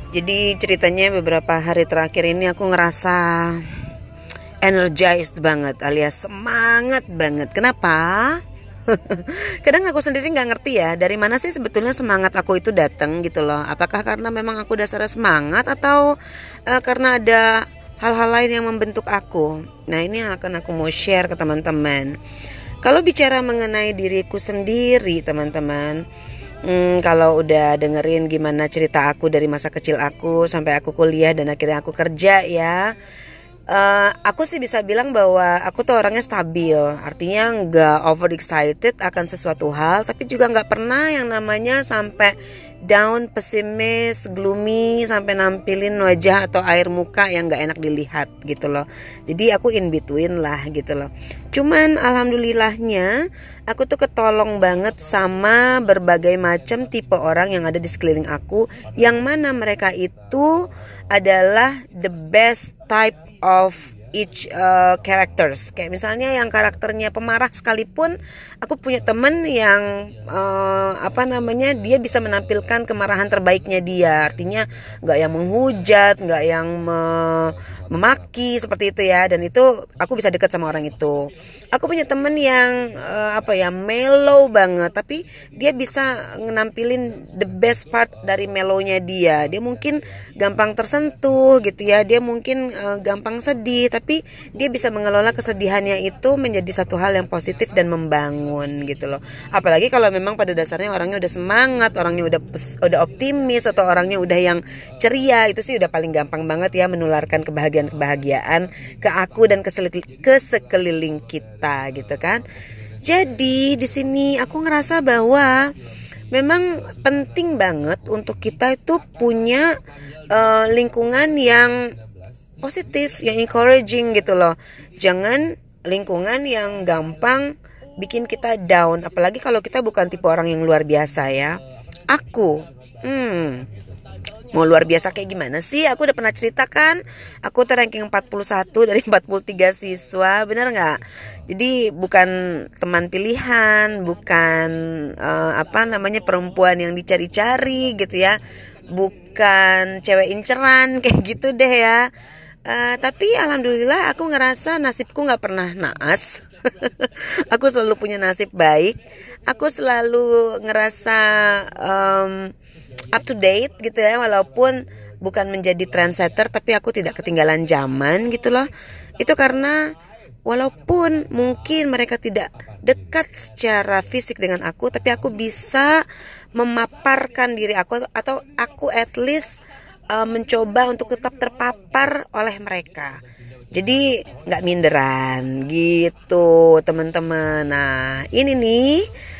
Jadi ceritanya beberapa hari terakhir ini aku ngerasa energized banget alias semangat banget. Kenapa? Kadang aku sendiri nggak ngerti ya dari mana sih sebetulnya semangat aku itu datang gitu loh. Apakah karena memang aku dasarnya semangat atau karena ada hal-hal lain yang membentuk aku. Nah ini yang akan aku mau share ke teman-teman. Kalau bicara mengenai diriku sendiri teman-teman, kalau udah dengerin gimana cerita aku dari masa kecil aku sampai aku kuliah dan akhirnya aku kerja ya, aku sih bisa bilang bahwa aku tuh orangnya stabil. Artinya nggak over excited akan sesuatu hal, tapi juga nggak pernah yang namanya sampai down, pesimis, gloomy, sampai nampilin wajah atau air muka yang nggak enak dilihat gitu loh. Jadi aku in between lah gitu loh. Cuman alhamdulillahnya aku tuh ketolong banget sama berbagai macam tipe orang yang ada di sekeliling aku, yang mana mereka itu adalah the best type of each characters. Kayak misalnya yang karakternya pemarah sekalipun, aku punya temen yang dia bisa menampilkan kemarahan terbaiknya dia. Artinya nggak yang menghujat, nggak yang memaki seperti itu ya. Dan itu aku bisa dekat sama orang itu. Aku punya temen yang mellow banget, tapi dia bisa nampilin the best part dari mellownya dia. Dia mungkin gampang tersentuh gitu ya. Dia mungkin gampang sedih, tapi dia bisa mengelola kesedihannya itu menjadi satu hal yang positif dan membangun gitu loh. Apalagi kalau memang pada dasarnya orangnya udah semangat, orangnya udah optimis, atau orangnya udah yang ceria, itu sih udah paling gampang banget ya menularkan kebahagiaan ke aku dan ke sekeliling kita gitu kan. Jadi di sini aku ngerasa bahwa memang penting banget untuk kita itu punya lingkungan yang positif, yang encouraging gitu loh. Jangan lingkungan yang gampang bikin kita down, apalagi kalau kita bukan tipe orang yang luar biasa ya. Aku mau luar biasa kayak gimana sih? Aku udah pernah ceritakan, aku ranking 41 dari 43 siswa, benar nggak? Jadi bukan teman pilihan, bukan perempuan yang dicari-cari gitu ya, bukan cewek inceran kayak gitu deh ya. Tapi alhamdulillah aku ngerasa nasibku nggak pernah naas. Aku selalu punya nasib baik. Aku selalu ngerasa up to date gitu ya, walaupun bukan menjadi trendsetter, tapi aku tidak ketinggalan zaman gitu loh. Itu karena walaupun mungkin mereka tidak dekat secara fisik dengan aku, tapi aku bisa memaparkan diri aku, atau aku at least mencoba untuk tetap terpapar oleh mereka. Jadi nggak minderan gitu teman-teman. Nah ini nih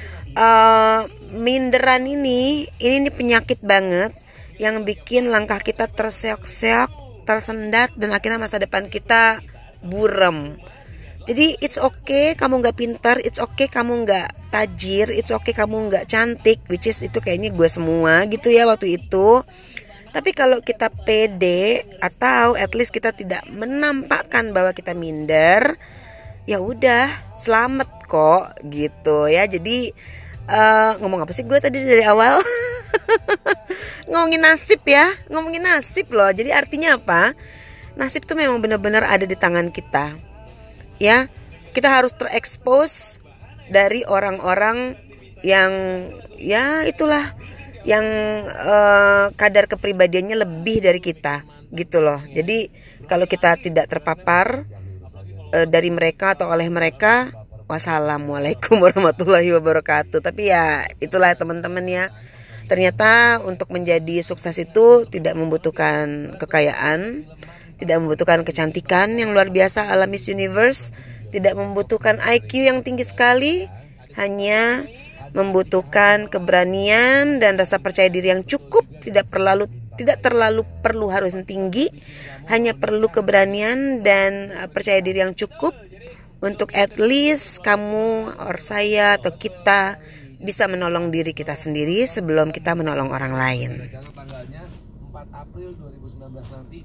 minderan ini penyakit banget yang bikin langkah kita terseok-seok, tersendat, dan akhirnya masa depan kita buram. Jadi it's okay kamu nggak pintar, it's okay kamu nggak tajir, it's okay kamu nggak cantik, which is itu kayaknya gue semua gitu ya waktu itu. Tapi kalau kita pede, atau at least kita tidak menampakkan bahwa kita minder, ya udah selamat kok gitu ya. Jadi ngomong apa sih gue tadi dari awal? Ngomongin nasib ya, ngomongin nasib loh. Jadi artinya apa? Nasib tuh memang benar-benar ada di tangan kita. Ya, kita harus terekspos dari orang-orang yang ya itulah, yang kadar kepribadiannya lebih dari kita gitu loh. Jadi kalau kita tidak terpapar dari mereka atau oleh mereka, wassalamualaikum warahmatullahi wabarakatuh. Tapi ya itulah teman-teman ya, ternyata untuk menjadi sukses itu tidak membutuhkan kekayaan, tidak membutuhkan kecantikan yang luar biasa ala Miss Universe, tidak membutuhkan IQ yang tinggi sekali, hanya membutuhkan keberanian dan rasa percaya diri yang cukup. Tidak terlalu perlu harus tinggi, hanya perlu keberanian dan percaya diri yang cukup untuk at least kamu or saya atau kita bisa menolong diri kita sendiri sebelum kita menolong orang lain.